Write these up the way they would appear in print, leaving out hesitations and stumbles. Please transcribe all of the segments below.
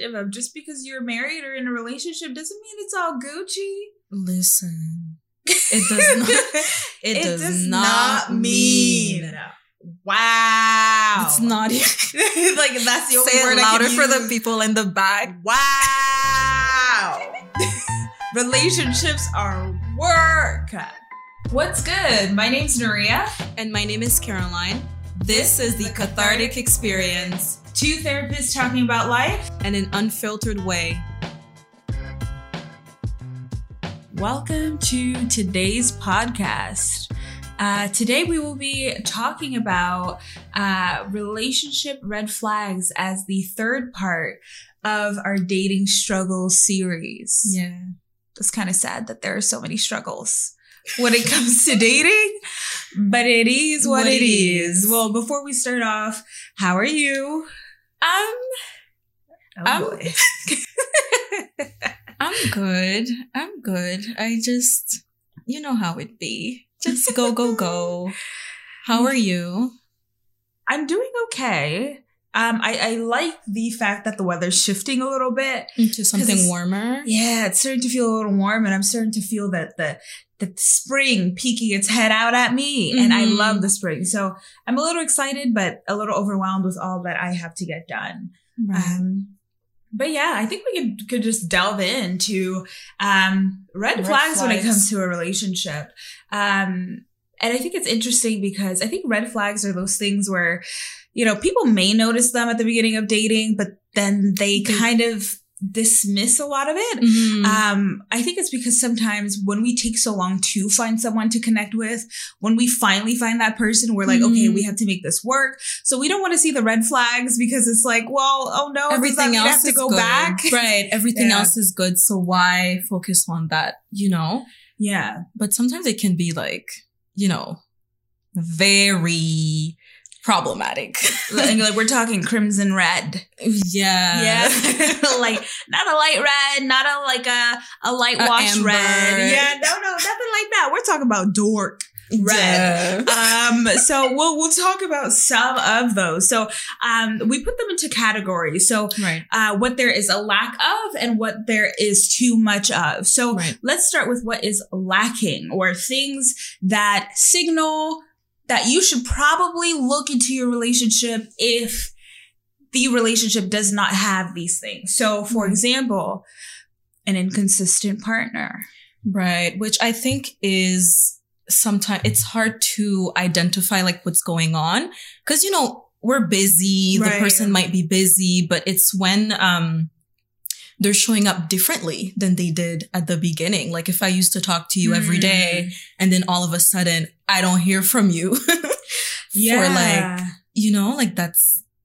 perspective of just because you're married or in a relationship doesn't mean it's all Gucci. Listen, it does not mean. Wow. It's not even. Like, that's the only Say word it louder I can for use. the people in the back. Wow. Relationships are work. What's good? My name's Nuria. And my name is Caroline. This is the Cathartic Experience. Two therapists talking about life in an unfiltered way. Welcome to today's podcast. Today we will be talking about relationship red flags as the third part of our dating struggle series. Yeah. It's kind of sad that there are so many struggles when it comes to dating, but it is what it is. Well, before we start off, how are you? I'm good. I'm good. I just, you know how it be. Just go. How are you? I'm doing okay. I like the fact that the weather's shifting a little bit. Into something warmer? Yeah, it's starting to feel a little warm, and I'm starting to feel that the spring peeking its head out at me. Mm-hmm. And I love the spring. So I'm a little excited, but a little overwhelmed with all that I have to get done. Right. But yeah, I think we could just delve into red flags when it comes to a relationship. And I think it's interesting because I think red flags are those things where, you know, people may notice them at the beginning of dating, but then they kind of dismiss a lot of it. Mm-hmm. I think it's because sometimes when we take so long to find someone to connect with, when we finally find that person, we're like, okay, we have to make this work. So we don't want to see the red flags because it's like, well, oh no, everything else have to go good. back. Right. Everything else is good. So why focus on that, you know? Yeah. But sometimes it can be like, you know, very problematic. Like we're talking crimson red. Yeah. Like not a light red, not a light wash red. Yeah, no, nothing like that. We're talking about dark red. Yeah. So we'll talk about some of those. So we put them into categories. So what there is a lack of and what there is too much of. So let's start with what is lacking, or things that signal that you should probably look into your relationship if the relationship does not have these things. So, for example, an inconsistent partner. Right. Which I think is sometimes it's hard to identify like what's going on because, you know, we're busy. The person might be busy, but it's when they're showing up differently than they did at the beginning. Like if I used to talk to you every day and then all of a sudden I don't hear from you for like, you know, like that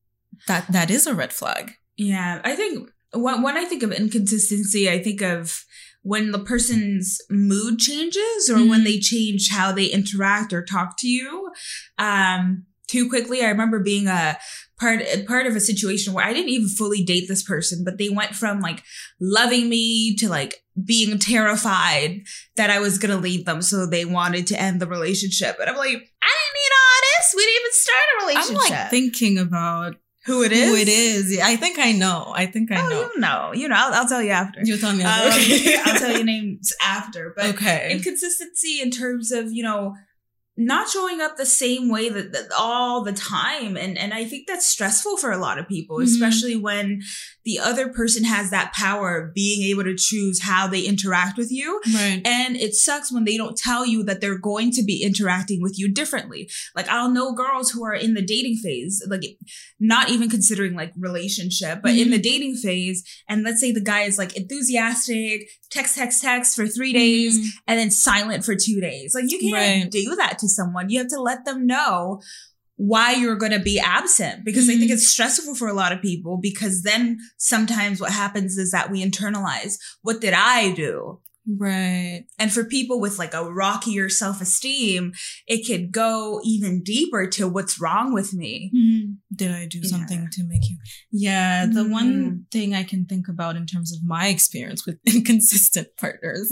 is a red flag. Yeah. I think when I think of inconsistency, I think of when the person's mood changes or when they change how they interact or talk to you too quickly. I remember being a part of a situation where I didn't even fully date this person, but they went from like loving me to like being terrified that I was going to leave them. So they wanted to end the relationship. And I'm like, I didn't need all this. We didn't even start a relationship. I'm like thinking about who it is. Who it is. Yeah, I think I know. You know, I'll tell you after. You'll tell me after. Okay. I'll tell you names after. But okay. Inconsistency in terms of, you know, not showing up the same way that all the time. And I think that's stressful for a lot of people, especially when the other person has that power of being able to choose how they interact with you. Right. And it sucks when they don't tell you that they're going to be interacting with you differently. Like I'll know girls who are in the dating phase, like not even considering like relationship, but in the dating phase. And let's say the guy is like enthusiastic, text for 3 days and then silent for 2 days. Like you can't do that to someone. You have to let them know why you're going to be absent, because I think it's stressful for a lot of people, because then sometimes what happens is that we internalize, what did I do? Right. And for people with like a rockier self-esteem, it could go even deeper to what's wrong with me. Did I do something to make you? Yeah. The one thing I can think about in terms of my experience with inconsistent partners.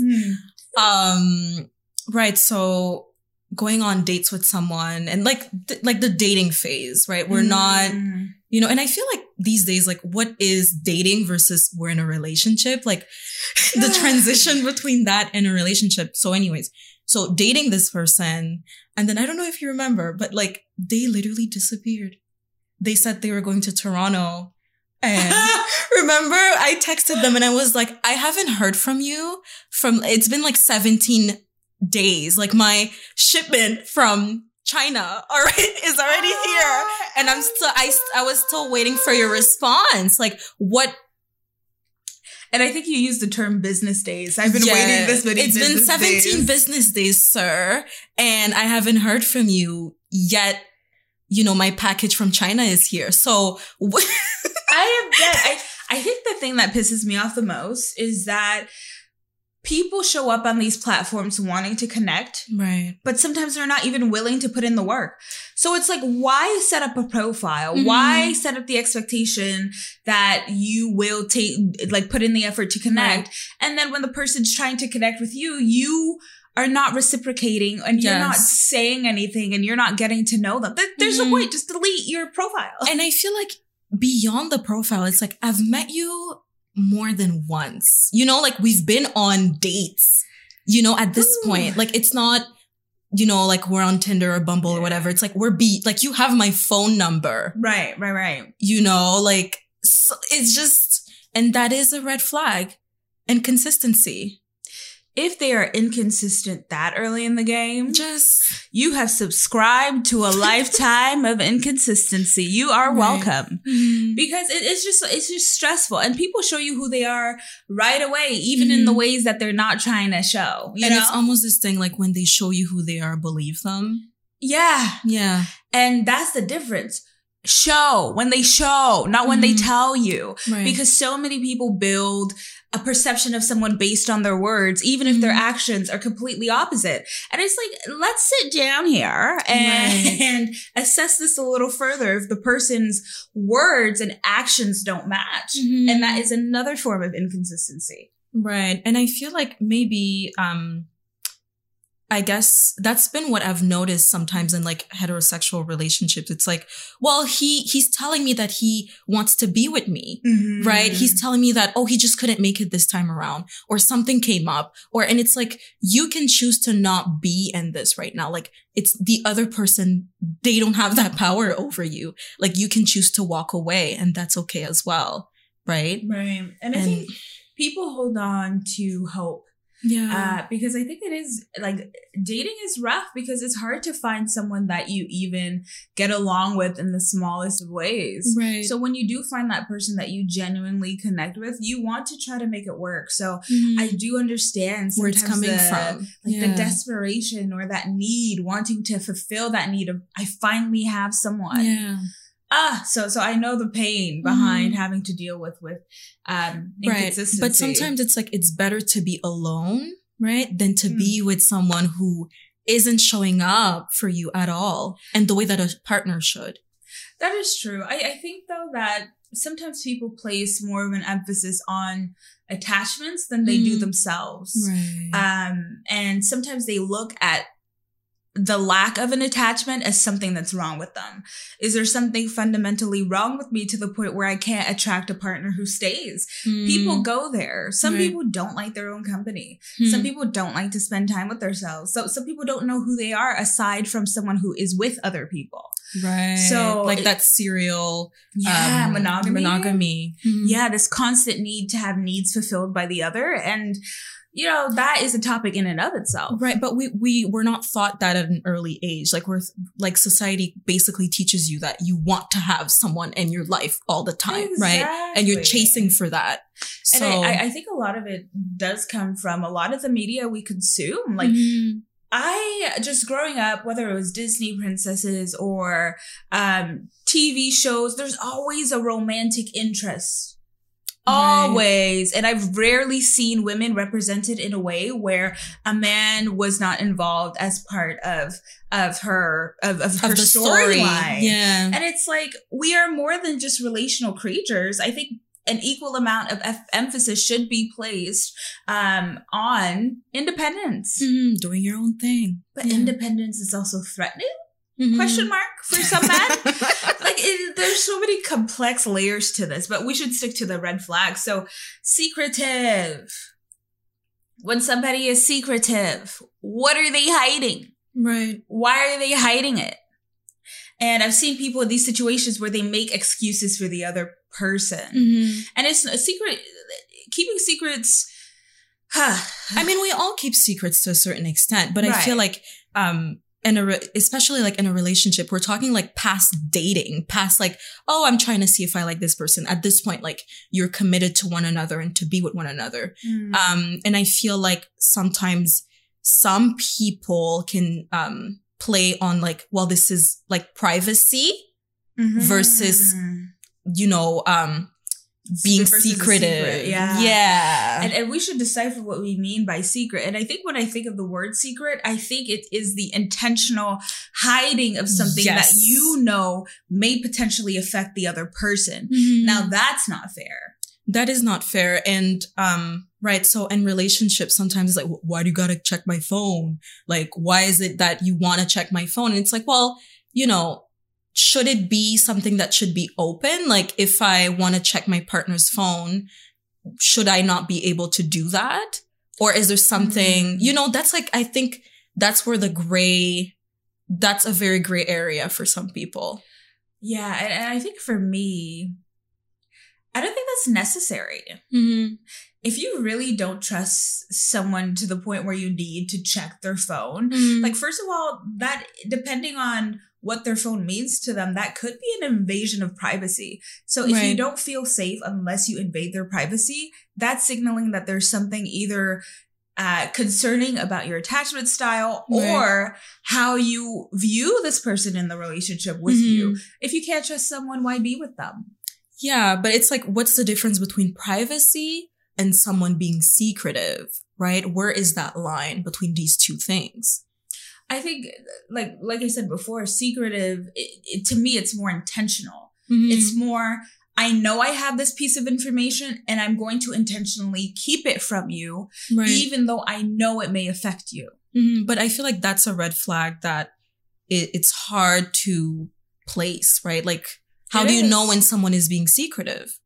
Right. So going on dates with someone and like the dating phase, right? We're not, you know, and I feel like these days, like what is dating versus we're in a relationship? Like the transition between that and a relationship. So anyways, so dating this person, and then I don't know if you remember, but like they literally disappeared. They said they were going to Toronto. And remember, I texted them and I was like, I haven't heard from you it's been like 17 days. Like my shipment from China is already here. And I was still waiting for your response. Like what? And I think you used the term business days. I've been waiting this many business days. It's been 17 business days, sir. And I haven't heard from you yet. You know, my package from China is here. So I think the thing that pisses me off the most is that people show up on these platforms wanting to connect. Right. But sometimes they're not even willing to put in the work. So it's like, why set up a profile? Mm-hmm. Why set up the expectation that you will put in the effort to connect? Right. And then when the person's trying to connect with you, you are not reciprocating and you're not saying anything and you're not getting to know them. There's no point. Just delete your profile. And I feel like beyond the profile, it's like, I've met you more than once. You know, like we've been on dates, you know, at this point. Like it's not, you know, like we're on Tinder or Bumble or whatever. It's like like you have my phone number. Right. You know, like so it's just, and that is a red flag. And consistency. If they are inconsistent that early in the game, you have subscribed to a lifetime of inconsistency. You are welcome. Mm-hmm. Because it's just stressful. And people show you who they are right away, even in the ways that they're not trying to show. You know? It's almost this thing like when they show you who they are, believe them. Yeah. Yeah. And that's the difference. When they show, not when they tell you. Right. Because so many people build a perception of someone based on their words, even if their actions are completely opposite. And it's like, let's sit down here and assess this a little further if the person's words and actions don't match. Mm-hmm. And that is another form of inconsistency. Right. And I feel like maybe, I guess that's been what I've noticed sometimes in like heterosexual relationships. It's like, well, he's telling me that he wants to be with me, right? He's telling me that, oh, he just couldn't make it this time around or something came up and it's like, you can choose to not be in this right now. Like it's the other person. They don't have that power over you. Like you can choose to walk away and that's okay as well. Right. Right. And I think people hold on to hope. Yeah. Because I think it is like dating is rough because it's hard to find someone that you even get along with in the smallest of ways. Right. So when you do find that person that you genuinely connect with, you want to try to make it work. So I do understand where it's coming from, like the desperation or that need, wanting to fulfill that need of, I finally have someone. Yeah. So I know the pain behind having to deal with inconsistency. Right. But sometimes it's like, it's better to be alone, right? Than to be with someone who isn't showing up for you at all and the way that a partner should. That is true. I think though that sometimes people place more of an emphasis on attachments than they do themselves. Right. And sometimes they look at the lack of an attachment as something that's wrong with them. Is there something fundamentally wrong with me to the point where I can't attract a partner who stays? People go there. Some people don't like their own company. Some people don't like to spend time with themselves. So some people don't know who they are aside from someone who is with other people. Right. So like that serial monogamy. Yeah, this constant need to have needs fulfilled by the other. And you know, that is a topic in and of itself. Right. But we were not taught that at an early age. Like society basically teaches you that you want to have someone in your life all the time. Exactly. Right. And you're chasing for that. So and I think a lot of it does come from a lot of the media we consume. Like I just growing up, whether it was Disney princesses or TV shows, there's always a romantic interest. Always. And I've rarely seen women represented in a way where a man was not involved as part of her storyline. Yeah. And it's like, we are more than just relational creatures. I think an equal amount of emphasis should be placed on independence. Doing your own thing. But independence is also threatening. Question mark for some men. There's so many complex layers to this, but we should stick to the red flags. So secretive. When somebody is secretive, what are they hiding? Right. Why are they hiding it? And I've seen people in these situations where they make excuses for the other person. And it's a secret. Keeping secrets. I mean, we all keep secrets to a certain extent, but I feel like, especially like in a relationship, we're talking like past dating, past like, oh, I'm trying to see if I like this person. At this point, like you're committed to one another and to be with one another. And I feel like sometimes some people can, play on like, well, this is like privacy versus, being secretive. Yeah. And we should decipher what we mean by secret. And I think when I think of the word secret, I think it is the intentional hiding of something that may potentially affect the other person. Now that's not fair. That is not fair. And, right. So in relationships, sometimes it's like, why do you gotta check my phone? Like, why is it that you want to check my phone? And it's like, well, should it be something that should be open? Like if I want to check my partner's phone, should I not be able to do that? Or is there something, that's like, I think that's where that's a very gray area for some people. Yeah. And I think for me, I don't think that's necessary. If you really don't trust someone to the point where you need to check their phone, like first of all, that depending on what their phone means to them, that could be an invasion of privacy. So if you don't feel safe unless you invade their privacy, that's signaling that there's something either concerning about your attachment style or how you view this person in the relationship with you. If you can't trust someone, why be with them? Yeah, but it's like, what's the difference between privacy and someone being secretive, right? Where is that line between these two things? I think, like I said before, secretive, to me, it's more intentional. It's more, I know I have this piece of information and I'm going to intentionally keep it from you, even though I know it may affect you. But I feel like that's a red flag that it's hard to place, right? Like, how do you know when someone is being secretive?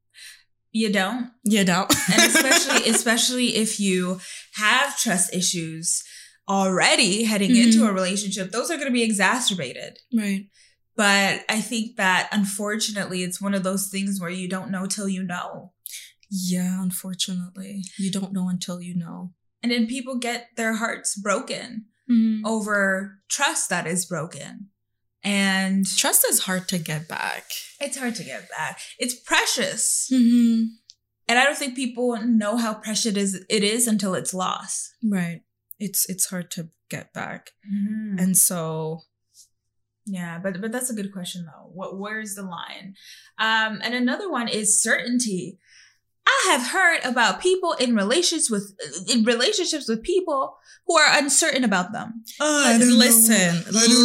You don't. And especially if you have trust issues already heading into a relationship, those are going to be exacerbated. Right. But I think that unfortunately, it's one of those things where you don't know till you know. Yeah, unfortunately. You don't know until you know. And then people get their hearts broken over trust that is broken. And trust is hard to get back. It's hard to get back. It's precious. And I don't think people know how precious it is until it's lost. Right. It's hard to get back. And so, yeah, but that's a good question though. Where's the line? And another one is certainty. I have heard about people in relationships with people who are uncertain about them. Listen.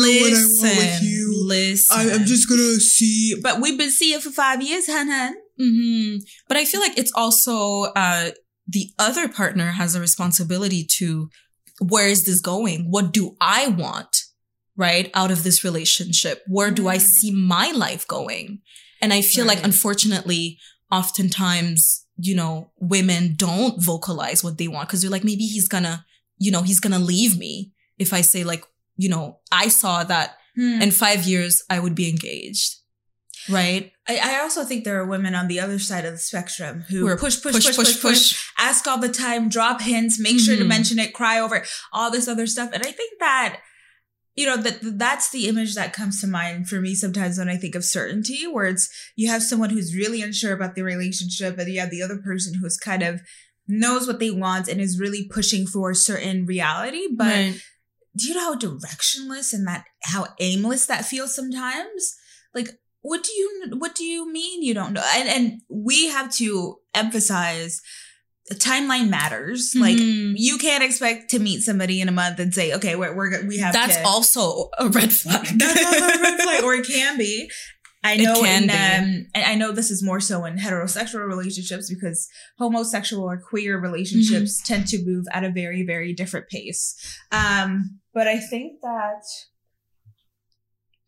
I'm just gonna see. But we've been seeing for 5 years, hun. But I feel like it's also the other partner has a responsibility to, where is this going? What do I want, right, out of this relationship? Where do I see my life going? And I feel like, unfortunately, oftentimes, women don't vocalize what they want because they're like, maybe he's gonna leave me if I say like, I saw that in 5 years I would be engaged. Right. I also think there are women on the other side of the spectrum who push, ask all the time, drop hints, make sure to mention it, cry over it, all this other stuff. And I think that, that's the image that comes to mind for me sometimes when I think of certainty, where it's, you have someone who's really unsure about the relationship and you have the other person who's kind of knows what they want and is really pushing for a certain reality. But do you know how directionless and how aimless that feels sometimes? Like, what do you mean you don't know? And we have to emphasize the timeline matters. Like, you can't expect to meet somebody in a month and say, okay, we have that's kids. Also a red flag. That's also a red flag, or it can be. I know and I know this is more so in heterosexual relationships because homosexual or queer relationships tend to move at a very, very different pace. But I think that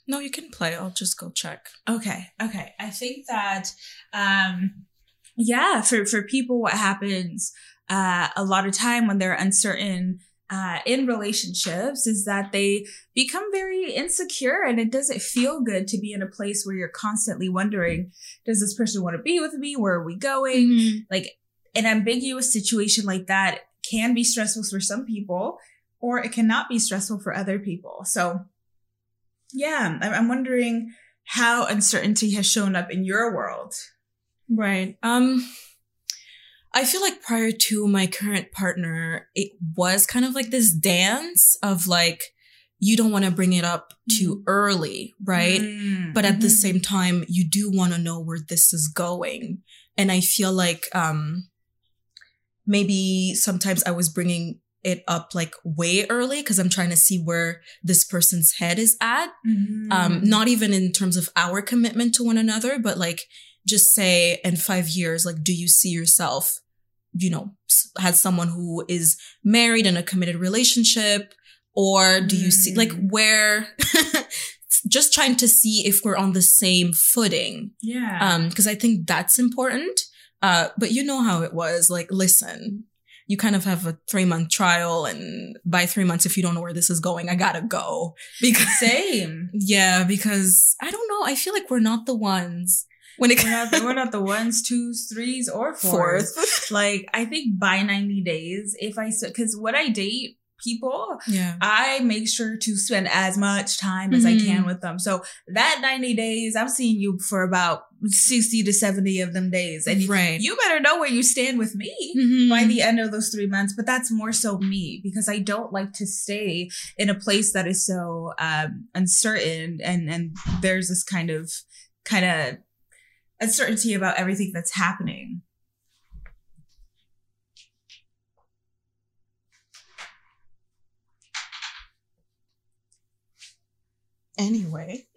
No, you can play. I'll just go check. Okay. I think that, for people, what happens a lot of time when they're uncertain in relationships is that they become very insecure, and it doesn't feel good to be in a place where you're constantly wondering, does this person want to be with me? Where are we going? Mm-hmm. Like, an ambiguous situation like that can be stressful for some people, or it cannot be stressful for other people. So yeah, I'm wondering how uncertainty has shown up in your world. Right. I feel like prior to my current partner, it was kind of like this dance of like, you don't want to bring it up too early, right? Mm-hmm. But at the same time, you do want to know where this is going. And I feel like maybe sometimes I was bringing it up like way early because I'm trying to see where this person's head is at. Mm-hmm. Not even in terms of our commitment to one another, but like just say in 5 years, like, do you see yourself, has someone who is married in a committed relationship? Or do you see like where, just trying to see if we're on the same footing. Yeah. Cause I think that's important. But you know how it was, like, listen, you kind of have a 3-month trial, and by 3 months, if you don't know where this is going, I gotta go. Because same. Yeah. Because I don't know. I feel like we're not the ones. We're not the 1s, 2s, 3s, or 4s. Like, I think by 90 days, because when I date people, I make sure to spend as much time as I can with them. So that 90 days, I'm seeing you for about 60 to 70 of them days. And you better know where you stand with me by the end of those 3 months. But that's more so me, because I don't like to stay in a place that is so uncertain. And there's this kind of uncertainty about everything that's happening. Anyway,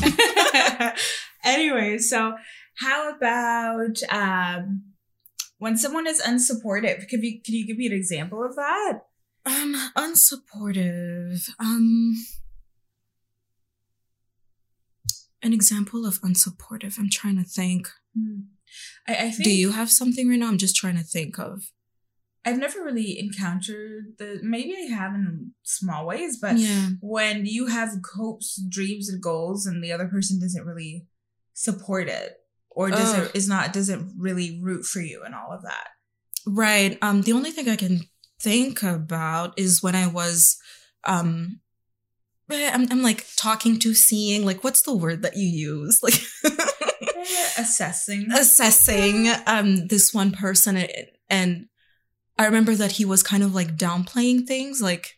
so how about when someone is unsupportive? Can you give me an example of that? Unsupportive. An example of unsupportive. I'm trying to think. I think. Do you have something right now? I'm just trying to think of. I've never really encountered maybe I have in small ways, but when you have hopes, dreams, and goals, and the other person doesn't really support it, or doesn't really root for you and all of that. Right. The only thing I can think about is when I was, I'm like seeing, like, what's the word that you use? Like assessing this one person, and I remember that he was kind of like downplaying things, like,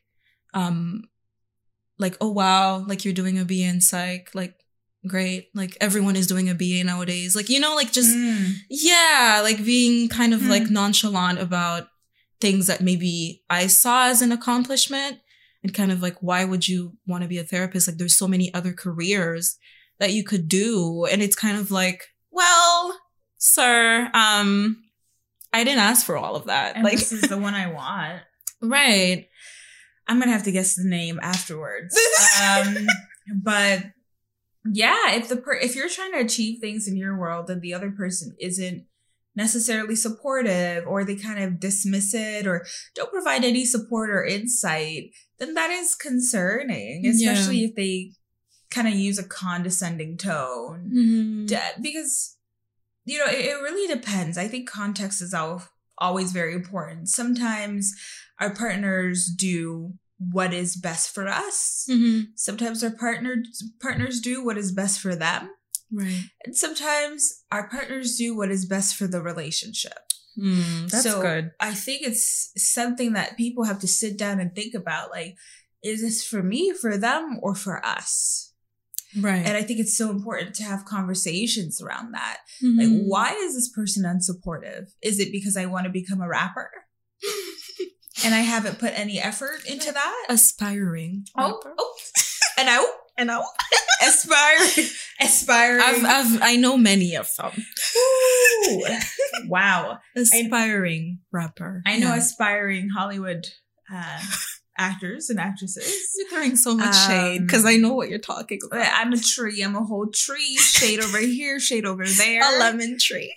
oh wow, like, you're doing a BA in psych, like, great, like, everyone is doing a BA nowadays, like, like, just like being kind of like nonchalant about things that maybe I saw as an accomplishment, and kind of like, why would you want to be a therapist? Like, there's so many other careers that you could do, and it's kind of like, well, sir, I didn't ask for all of that. And like, this is the one I want. Right. I'm going to have to guess the name afterwards. But yeah, if you're trying to achieve things in your world and the other person isn't necessarily supportive, or they kind of dismiss it, or don't provide any support or insight, then that is concerning, especially if they kind of use a condescending tone. Because it really depends. I think context is always very important. Sometimes our partners do what is best for us. Sometimes our partners do what is best for them. Right. And sometimes our partners do what is best for the relationship. That's good. I think it's something that people have to sit down and think about. Like, is this for me, for them, or for us? Right. And I think it's so important to have conversations around that. Like, why is this person unsupportive? Is it because I want to become a rapper? And I haven't put any effort into that? Aspiring rapper. And now. Aspiring. I know many of them. Ooh. Wow. Aspiring rapper. I know aspiring Hollywood actors and actresses. You're throwing so much shade because I know what you're talking about. I'm a tree. I'm a whole tree. Shade over here, shade over there. A lemon tree.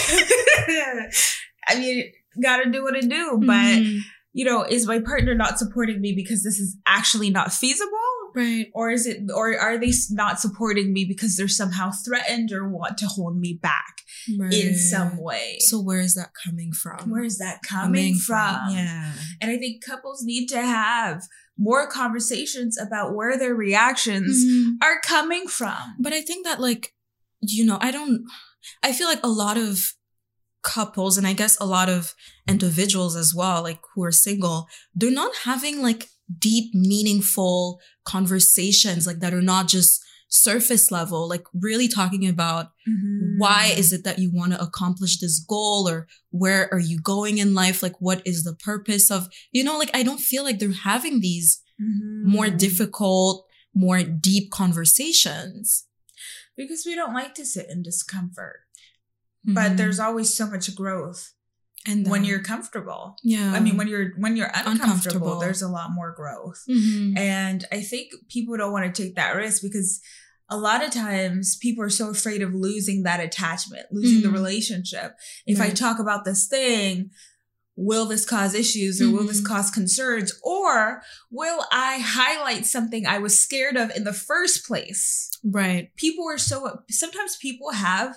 I mean, gotta do what I do. But, you know, is my partner not supporting me because this is actually not feasible? Right. Or are they not supporting me because they're somehow threatened or want to hold me back in some way? So where is that coming from? Where is that coming from? Yeah. And I think couples need to have more conversations about where their reactions are coming from. But I think that, like, you know, I feel like a lot of couples, and I guess a lot of individuals as well, like who are single, they're not having like deep, meaningful conversations like that are not just surface level, like really talking about why is it that you want to accomplish this goal, or where are you going in life? Like, what is the purpose of, you know, like, I don't feel like they're having these more difficult, more deep conversations. Because we don't like to sit in discomfort. But there's always so much growth. And when you're comfortable. Yeah. I mean, when you're uncomfortable, there's a lot more growth. And I think people don't want to take that risk because a lot of times people are so afraid of losing that attachment, losing the relationship. If I talk about this thing, will this cause issues, or will this cause concerns, or will I highlight something I was scared of in the first place? Right. Sometimes people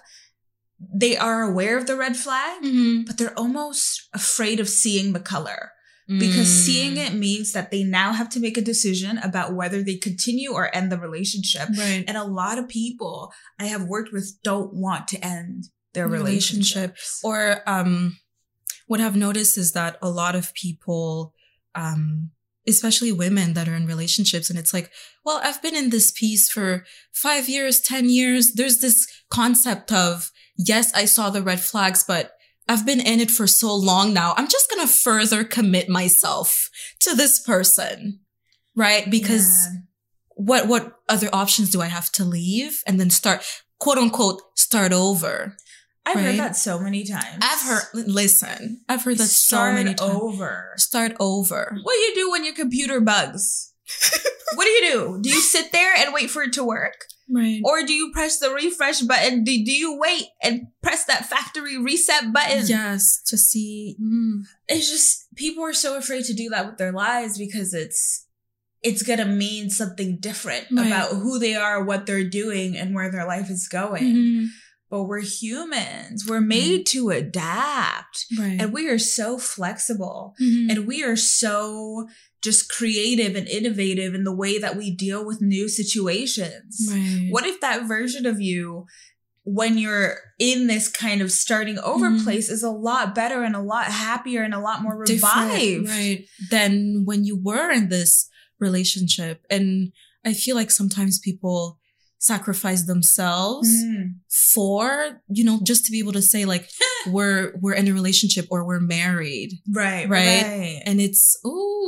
they are aware of the red flag, but they're almost afraid of seeing the color because seeing it means that they now have to make a decision about whether they continue or end the relationship. Right. And a lot of people I have worked with don't want to end their relationships. Or what I've noticed is that a lot of people, especially women that are in relationships, and it's like, well, I've been in this piece for 5 years, 10 years. There's this concept of, yes, I saw the red flags, but I've been in it for so long now. I'm just going to further commit myself to this person, right? Because what other options do I have to leave and then start, quote unquote, start over? I've heard that so many times. I've heard that so many times. Start over. What do you do when your computer bugs? What do? Do you sit there and wait for it to work? Right. Or do you press the refresh button? Do you wait and press that factory reset button? Yes, to see. It's just, people are so afraid to do that with their lives because it's going to mean something different about who they are, what they're doing, and where their life is going. But we're humans. We're made to adapt. Right. And we are so flexible. And we are so just creative and innovative in the way that we deal with new situations. Right. What if that version of you, when you're in this kind of starting over place, is a lot better and a lot happier and a lot more revived, right, than when you were in this relationship? And I feel like sometimes people sacrifice themselves for, you know, just to be able to say like, we're in a relationship or we're married. Right. And it's,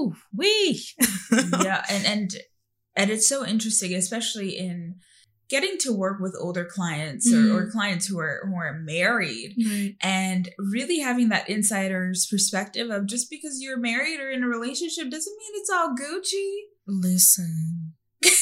yeah. And it's so interesting, especially in getting to work with older clients or clients who are married, and really having that insider's perspective of, just because you're married or in a relationship doesn't mean it's all Gucci. Listen.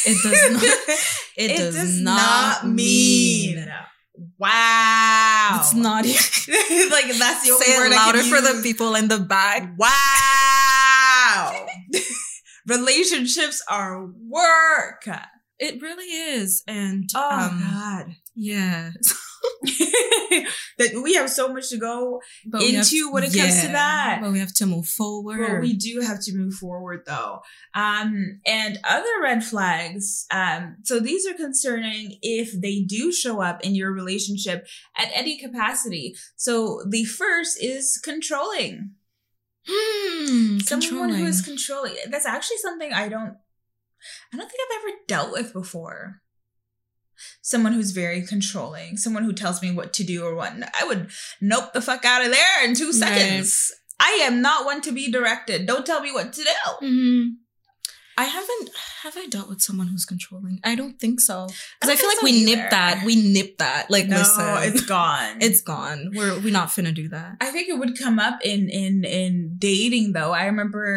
It does not mean. Wow. It's not even like, that's the only say word it louder for the people in the back. Wow. Relationships are work. It really is. And God. Yeah. That we have so much to go into when it comes to that. But we have to move forward. Well, we do have to move forward though. And other red flags. So these are concerning if they do show up in your relationship at any capacity. So the first is controlling. Someone who is controlling. That's actually something I don't think I've ever dealt with before. Someone who's very controlling, someone who tells me what to do or what. I would nope the fuck out of there in 2 seconds. I am not one to be directed. Don't tell me what to do. Have I dealt with someone who's controlling? I don't think so. Because I feel like we nip that. Like, no, listen. It's gone. It's gone. We're not finna do that. I think it would come up in dating though. I remember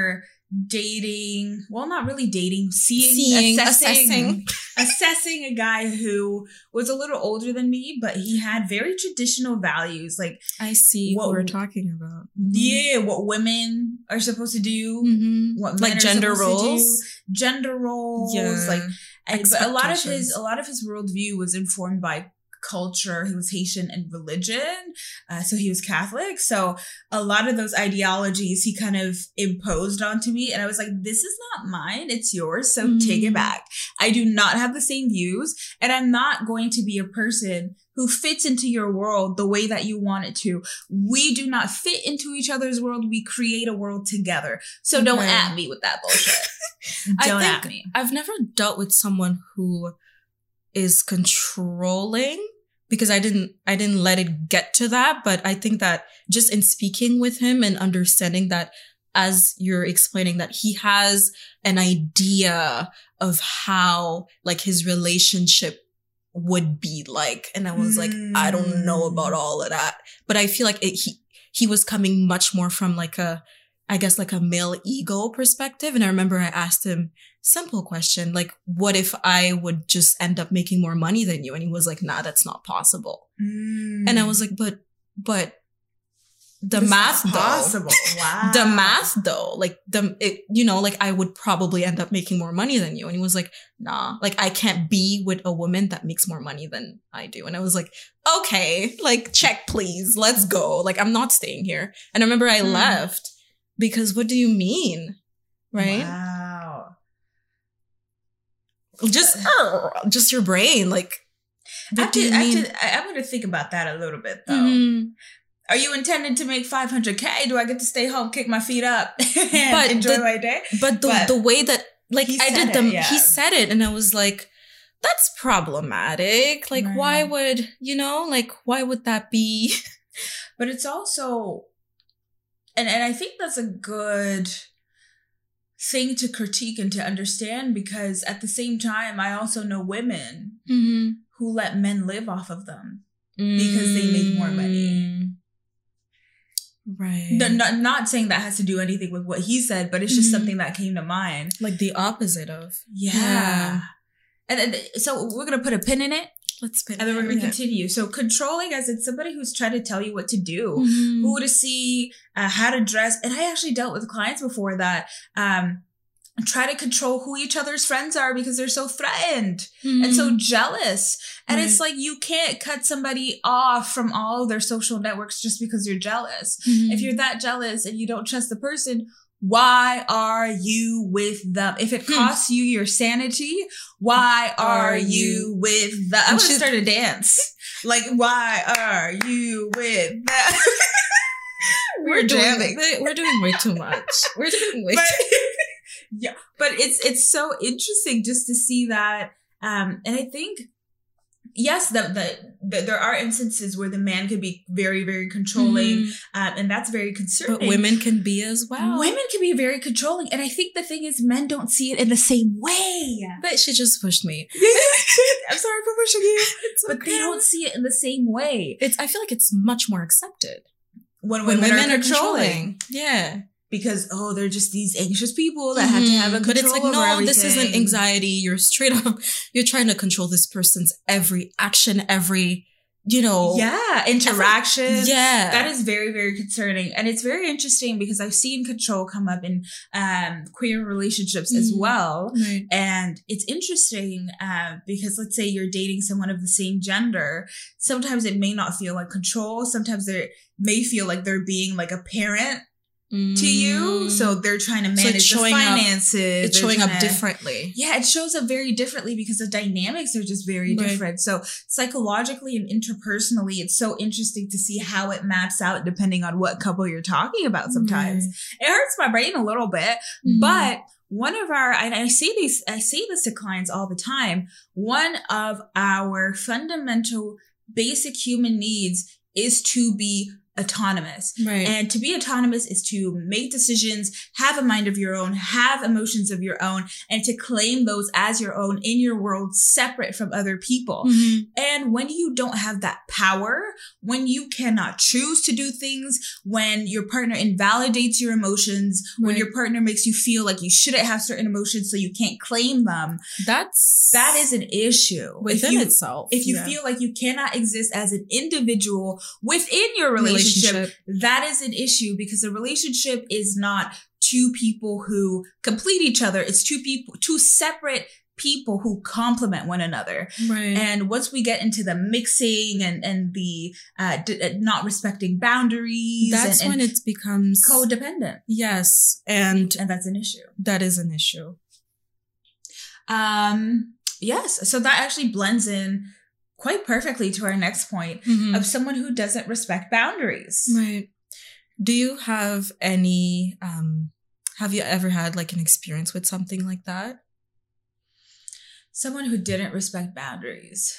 dating, well, not really dating, assessing a guy who was a little older than me, but he had very traditional values. Like, I see what we're talking about. Yeah, what women are supposed to do, what men like gender roles, like, but a lot of his worldview was informed by culture. He was Haitian and religion, so he was Catholic. So a lot of those ideologies he kind of imposed onto me, and I was like, this is not mine, it's yours, so take it back. I do not have the same views, and I'm not going to be a person who fits into your world the way that you want it to. We do not fit into each other's world. We create a world together. So don't at me with that bullshit. Don't at me. I've never dealt with someone who is controlling, because I didn't let it get to that. But I think that just in speaking with him and understanding that, as you're explaining, that he has an idea of how like his relationship would be like. And I was like, I don't know about all of that, but I feel like he was coming much more from like a male ego perspective. And I remember I asked him, simple question, like, what if I would just end up making more money than you? And he was like, nah, that's not possible. And I was like, but the math though, wow. The math though, like like I would probably end up making more money than you. And he was like, nah, like I can't be with a woman that makes more money than I do. And I was like, okay, like check please, let's go. Like I'm not staying here. And I remember I left because what do you mean? Right? Wow. Just your brain. Like, what do you mean? I'm going to think about that a little bit though. Are you intending to make $500K? Do I get to stay home, kick my feet up, and enjoy my day? But the way that, like, he said it, and I was like, that's problematic. Like, why would, why would that be? But it's also, and I think that's a good thing to critique and to understand, because at the same time, I also know women who let men live off of them because they make more money. Right. Not saying that has to do anything with what he said, but it's just something that came to mind. Like the opposite of. Yeah. And so we're going to put a pin in it. Let's pin and then we're going to continue. So controlling, as in somebody who's trying to tell you what to do, who to see, how to dress. And I actually dealt with clients before that try to control who each other's friends are because they're so threatened and so jealous. And it's like, you can't cut somebody off from all of their social networks just because you're jealous. If you're that jealous and you don't trust the person, why are you with them? If it costs you your sanity, why are you with them? I'm going to start a dance. Like, why are you with them? We're jamming. We're doing way too much. We're doing way too yeah, but it's so interesting just to see that, and I think, yes, that there are instances where the man could be very, very controlling, and that's very concerning. But women can be as well. Women can be very controlling, and I think the thing is, men don't see it in the same way. But she just pushed me. I'm sorry for pushing you, but they don't see it in the same way. I feel like it's much more accepted when women are controlling. Yeah. Because, they're just these anxious people that have to have a control. But it's like, no, everything. This isn't anxiety. You're straight up, you're trying to control this person's every action, every, interaction. That is very, very concerning. And it's very interesting because I've seen control come up in queer relationships as well. Right. And it's interesting because let's say you're dating someone of the same gender. Sometimes it may not feel like control. Sometimes they may feel like they're being like a parent to you, so they're trying to manage the finances. It's showing up differently. Yeah, it shows up very differently because the dynamics are just very different. So psychologically and interpersonally, it's so interesting to see how it maps out depending on what couple you're talking about. Sometimes it hurts my brain a little bit, but one of our, and I say this to clients all the time, one of our fundamental basic human needs is to be autonomous. Right. And to be autonomous is to make decisions, have a mind of your own, have emotions of your own, and to claim those as your own in your world, separate from other people. Mm-hmm. And when you don't have that power, when you cannot choose to do things, when your partner invalidates your emotions, when your partner makes you feel like you shouldn't have certain emotions so you can't claim them, that is an issue within itself. If you feel like you cannot exist as an individual within your relationship, that is an issue, because a relationship is not two people who complete each other. It's two separate people who complement one another. Right. And once we get into the mixing and the not respecting boundaries, that's when it becomes codependent. Yes. And that's an issue. That is an issue. Yes. So that actually blends in quite perfectly to our next point of someone who doesn't respect boundaries. Right. Do you have any, have you ever had like an experience with something like that? Someone who didn't respect boundaries.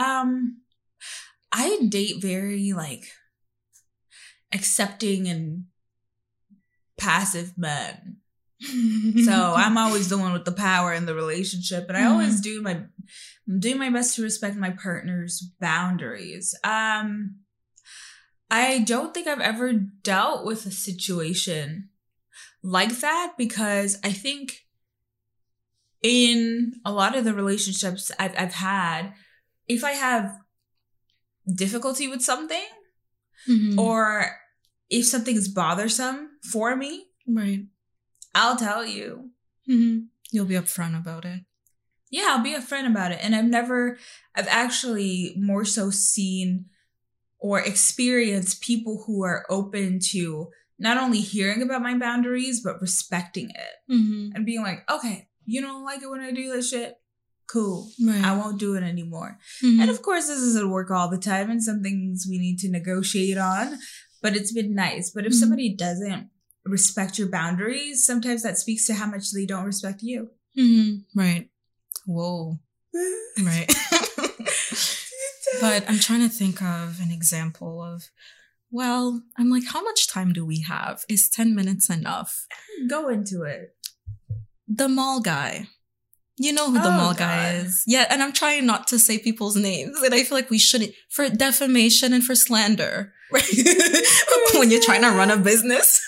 I date very like accepting and passive men. So I'm always the one with the power in the relationship, but I always doing my best to respect my partner's boundaries. I don't think I've ever dealt with a situation like that, because I think in a lot of the relationships I've had, if I have difficulty with something or if something is bothersome for me, right, I'll tell you. You'll be upfront about it. Yeah, I'll be upfront about it. And I've actually more so seen or experienced people who are open to not only hearing about my boundaries, but respecting it and being like, okay, you don't like it when I do this shit? Cool. Right. I won't do it anymore. And of course, this doesn't work all the time, and some things we need to negotiate on, but it's been nice. But if somebody doesn't respect your boundaries, sometimes that speaks to how much they don't respect you. Right. Whoa. Right. But I'm trying to think of an example of, well, I'm like, how much time do we have? Is 10 minutes enough? Go into it. The mall guy. You know who the mall guy is. Yeah, and I'm trying not to say people's names. And I feel like we shouldn't, for defamation and for slander. Right? When you're trying to run a business.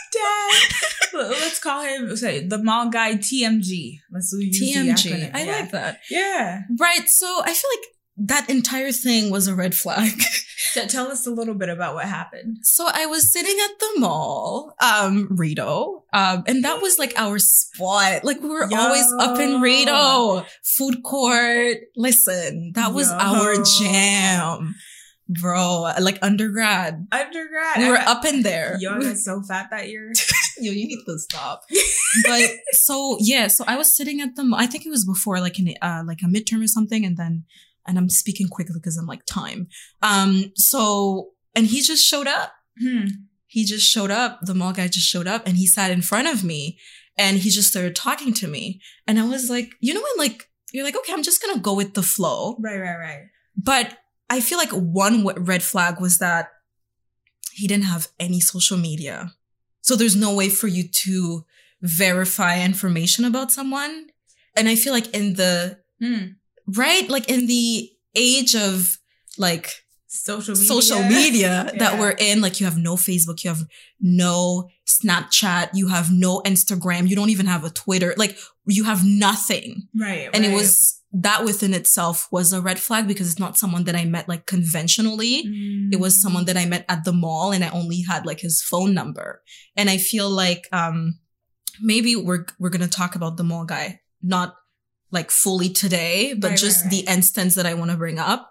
Let's call him, the mall guy TMG. Let's use TMG. I like that. Yeah. Right. So I feel like that entire thing was a red flag. Tell us a little bit about what happened. So I was sitting at the mall, Rito, and that was like our spot. Like we were always up in Rito, food court. Listen, that was our jam. Bro, like undergrad. We were up in there. Yo, I got so fat that year. Yo, you need to stop. But so I was sitting at the, I think it was before like a midterm or something, and I'm speaking quickly because I'm like time. And he just showed up. He just showed up. The mall guy just showed up, and he sat in front of me, and he just started talking to me. And I was like, you know, when like you're like, okay, I'm just gonna go with the flow. Right. But I feel like one red flag was that he didn't have any social media. So there's no way for you to verify information about someone. And I feel like in the, right? Like in the age of like social media that we're in, like you have no Facebook, you have no Snapchat, you have no Instagram, you don't even have a Twitter, like you have nothing. Right. And it was, that within itself was a red flag, because it's not someone that I met like conventionally. It was someone that I met at the mall, and I only had like his phone number. And I feel like maybe we're going to talk about the mall guy, not like fully today, but the instance that I want to bring up.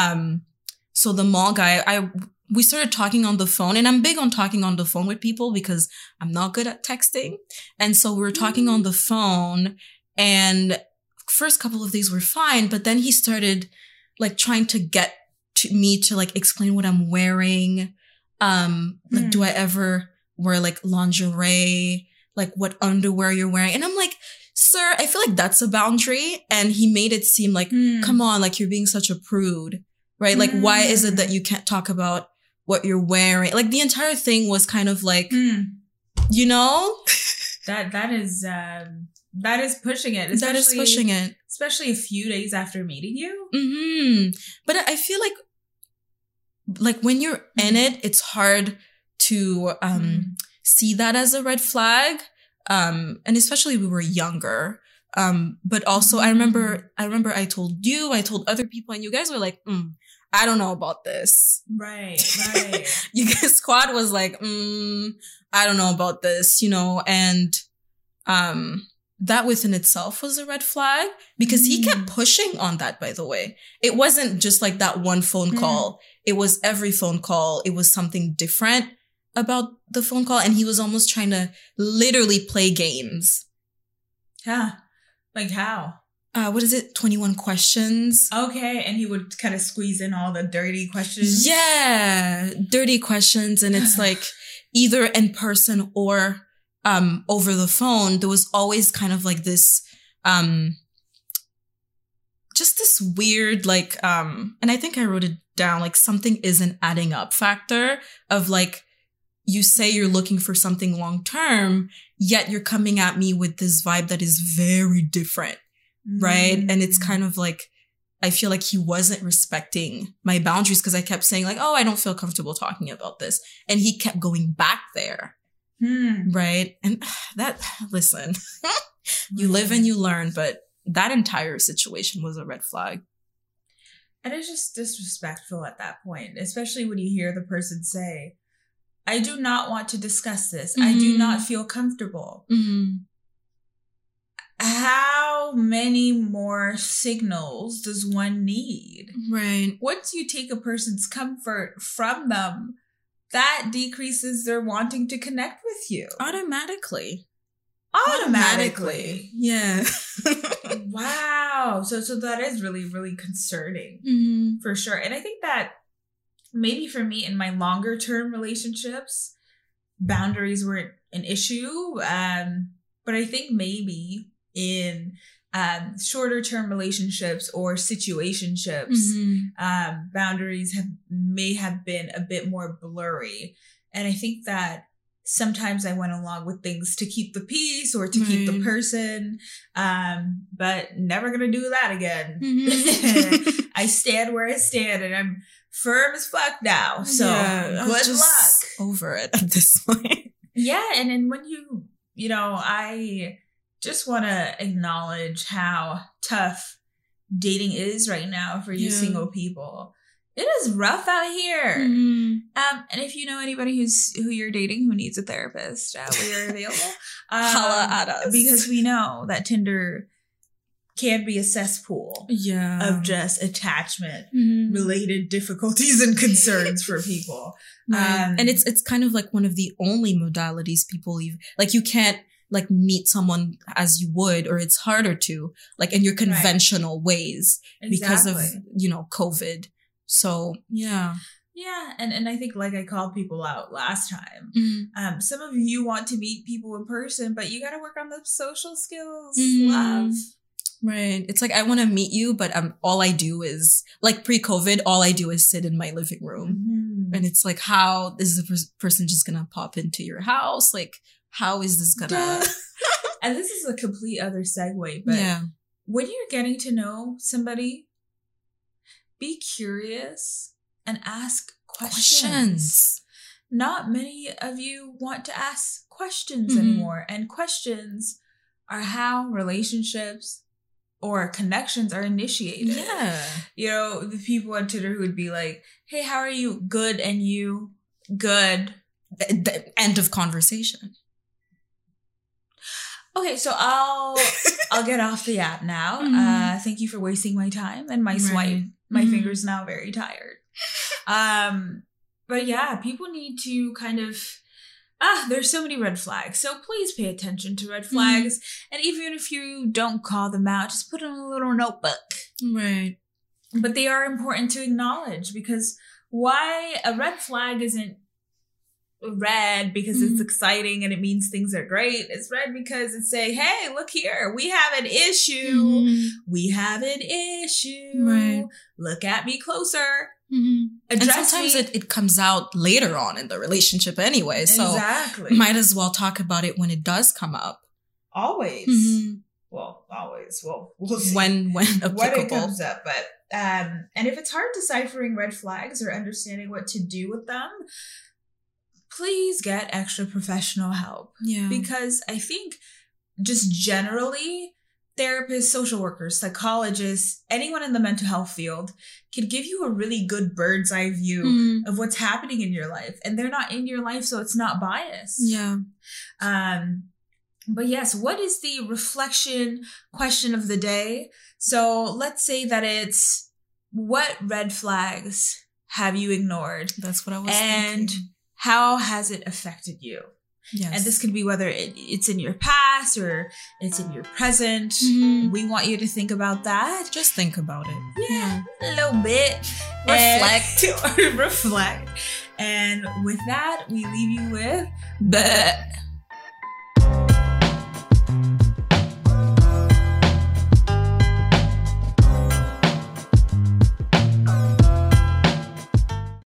So the mall guy, we started talking on the phone, and I'm big on talking on the phone with people because I'm not good at texting. And so we were talking on the phone, and first couple of days were fine, but then he started like trying to get to me to like explain what I'm wearing. Like, do I ever wear like lingerie? Like what underwear you're wearing? And I'm like, sir, I feel like that's a boundary. And he made it seem like, come on, like you're being such a prude, right? Like, why is it that you can't talk about what you're wearing. Like the entire thing was kind of like, you know, that is pushing it. That is pushing it, especially a few days after meeting you. Mm-hmm. But I feel like when you're in it, it's hard to see that as a red flag. And especially we were younger. But also I remember I told you, I told other people, and you guys were like, I don't know about this. Right. You guys squad was like, I don't know about this, you know, and that within itself was a red flag because he kept pushing on that, by the way. It wasn't just like that one phone call. It was every phone call. It was something different about the phone call. And he was almost trying to literally play games. Yeah. Like how? What is it? 21 questions. Okay. And he would kind of squeeze in all the dirty questions. Yeah. Dirty questions. And it's like either in person or over the phone. There was always kind of like this, just this weird, like, and I think I wrote it down, like something isn't adding up factor of like, you say you're looking for something long term, yet you're coming at me with this vibe that is very different. Right. And it's kind of like, I feel like he wasn't respecting my boundaries because I kept saying like, oh, I don't feel comfortable talking about this. And he kept going back there. Right. And that, listen, you live and you learn, but that entire situation was a red flag. And it's just disrespectful at that point, especially when you hear the person say, I do not want to discuss this. I do not feel comfortable. How many more signals does one need? Right. Once you take a person's comfort from them, that decreases their wanting to connect with you. Automatically. Yeah. Wow. So that is really, really concerning for sure. And I think that maybe for me in my longer term relationships, boundaries weren't an issue. But I think maybe in shorter term relationships or situationships, boundaries may have been a bit more blurry. And I think that sometimes I went along with things to keep the peace or to keep the person, but never gonna do that again. I stand where I stand and I'm firm as fuck now. So good luck. Over it at this point. Yeah. And then when you know, I just want to acknowledge how tough dating is right now for you single people. It is rough out here. And if you know anybody who you're dating who needs a therapist, we are available. Holla at us. Because we know that Tinder can be a cesspool of just attachment related difficulties and concerns for people. And it's kind of like one of the only modalities people like you can't like meet someone as you would, or it's harder to like in your conventional ways because of, you know, COVID. So, yeah. Yeah. And I think like I called people out last time. Some of you want to meet people in person, but you got to work on the social skills, love. Right. It's like, I want to meet you, but all I do is like pre-COVID, all I do is sit in my living room. And it's like, how is the person just going to pop into your house? Like, how is this going to... And this is a complete other segue, but when you're getting to know somebody, be curious and ask questions. Not many of you want to ask questions anymore. And questions are how relationships or connections are initiated. Yeah. You know, the people on Twitter who would be like, hey, how are you? Good. And you? Good. The end of conversation. Okay, so I'll get off the app now. Thank you for wasting my time and my swipe. My finger's now very tired. But yeah, people need to kind of there's so many red flags. So please pay attention to red flags. And even if you don't call them out, just put them in a little notebook. Right. But they are important to acknowledge, because why a red flag isn't red because it's exciting and it means things are great. It's red because it's saying, hey, look here, we have an issue. We have an issue. Right. Look at me closer. And sometimes it comes out later on in the relationship anyway. So exactly. Might as well talk about it when it does come up. Always. Well, always. Well, we'll see. When applicable. When it comes up. But, and if it's hard deciphering red flags or understanding what to do with them, please get extra professional help. Yeah. Because I think just generally, therapists, social workers, psychologists, anyone in the mental health field can give you a really good bird's eye view of what's happening in your life. And they're not in your life, so it's not biased. Yeah. But yes, what is the reflection question of the day? So let's say that it's, what red flags have you ignored? That's what I was and thinking. How has it affected you? Yes. And this could be whether it's in your past or it's in your present. We want you to think about that. Just think about it. Yeah, a little bit. Reflect. Reflect. And with that, we leave you with...